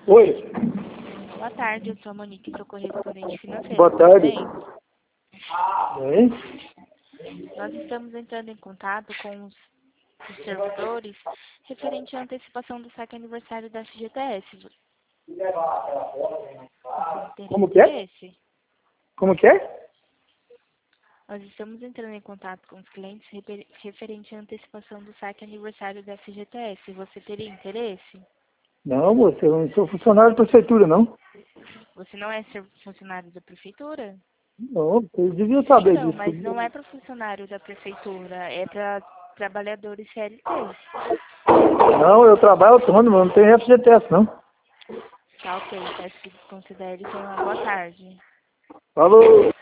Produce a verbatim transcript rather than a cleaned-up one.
Oi. Boa tarde, eu sou a Monique, sou correspondente financeira. Boa tarde. Oi. Nós estamos entrando em contato com os, os servidores referente à antecipação do saque aniversário da F G T S. Você tem Como que é? interesse? Como que é? Nós estamos entrando em contato com os clientes refer- referente à antecipação do saque aniversário da F G T S. Você teria interesse? Não, moça, eu não sou funcionário da prefeitura, não. Você não é ser- funcionário da prefeitura? Não, vocês deviam saber Então, disso. mas não é para funcionário da prefeitura, é para trabalhadores C L T. Não, eu trabalho autônomo, não tenho F G T S, não. Tá ok, peço que desconsidere. Tenha uma boa tarde. Falou.